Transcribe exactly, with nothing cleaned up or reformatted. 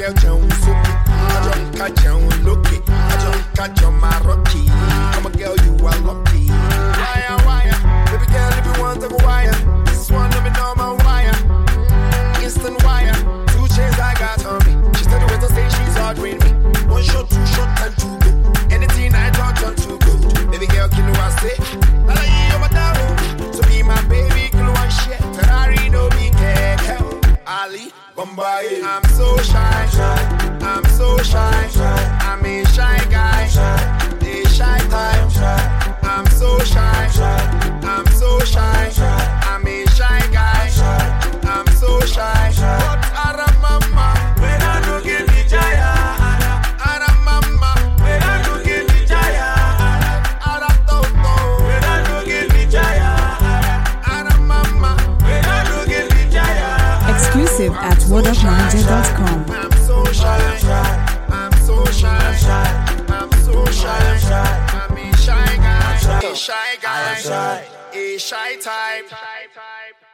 girl Jones Suki. I don't catch you lucky. I don't catch you my rocky. I'm a girl you are lucky. Wire, wire. Baby girl, if you want to go wire. This one let me know my wire. Instant wire. Two chains I got on me. She said the way to say she's ordering me. One shot, two shot, and two go. Anything I touch on too good. Baby girl, can you I say? I like you, my darling. So be my baby, can you I share? Ferrari, no big care. Ali, Bombay. I'm so shy. I'm so shy. I'm a shy guy. A shy type. I'm so shy. I'm so shy. I'm a shy guy. I'm so shy. But Aramama, when I don't get the jaya. Aramama, when I don't get the jaya. Aratoto, when I don't get the jaya. Aramama, when I don't get the jaya. Exclusive at word of niger dot com. I'm so shy. I'm so shy. I'm so shy. I'm a shy guy. A shy guy. A shy type.